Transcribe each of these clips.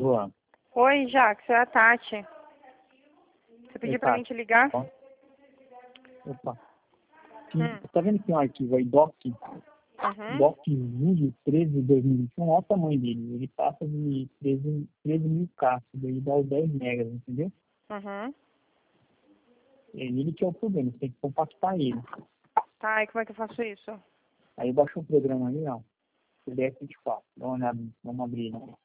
Luan. Oi, Jax, é a Tati. Você pediu pra mim te ligar? Opa. Tá vendo que tem um arquivo aí, doc? DocVuso 13 de 2021, olha o tamanho dele. Ele passa de 13.000K, daí dá os 10 megas, entendeu? É ele que é o problema, você tem que compactar ele. Tá, e como é que eu faço isso? Aí eu baixo o programa ali, ó. PDF 24. Dá uma olhada, vamos abrir ele.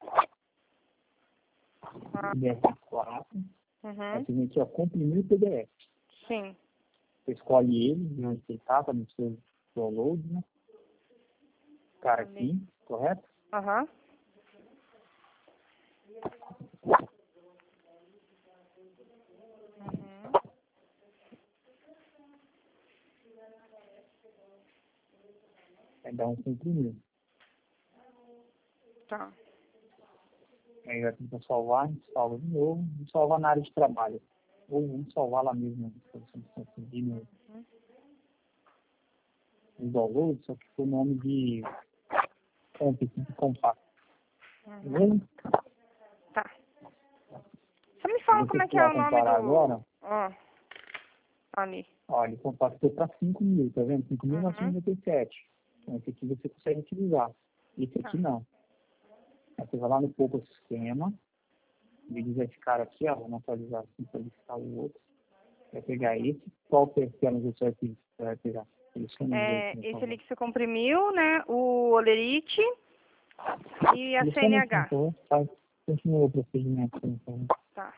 PDF 24. Aí você vem aqui, ó, comprimir o PDF. Sim. Você escolhe ele, de onde ele tá, para não ser download, né? Cara aqui, correto? Aí dá um comprimir. Tá. Aí já tenta salvar, a gente salva de novo, vamos salvar na área de trabalho. Ou vamos salvar lá mesmo, se você conseguir no download, só que foi o nome de compacto. Beleza? Tá. Você me fala como é que é o nome do... agora, ali. ó, ele compactou para 5.000, tá vendo? 5.997. Então esse aqui você consegue utilizar. Esse aqui não. Aí você vai lá no Poupa Sistema, diz esse cara aqui, ó, vamos atualizar assim para listar o outro. Vai pegar esse, qual que é nos outros arquivos que você vai pegar? Esse ali que você comprimiu, né? O Olerite e a CNH. Continua o procedimento. Então. Tá.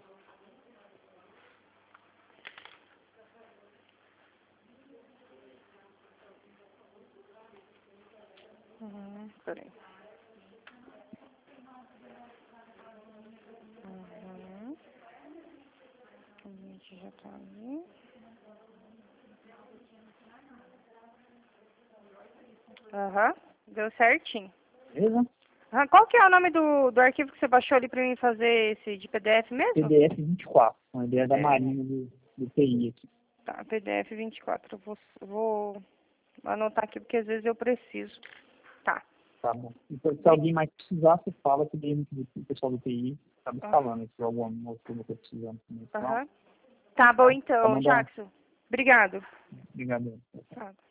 Peraí. A gente já tá ali. Deu certinho. Beleza? Qual que é o nome do arquivo que você baixou ali pra mim fazer esse de PDF mesmo? PDF 24, uma ideia da Marinha do TI aqui. Tá, PDF 24. Eu vou anotar aqui porque às vezes eu preciso. Tá. Tá bom. E se alguém mais precisar, você fala que o pessoal do TI tá me falando se alguma outra coisa que eu precisando. Tá bom então, Jackson. Obrigado. Obrigado. Tá.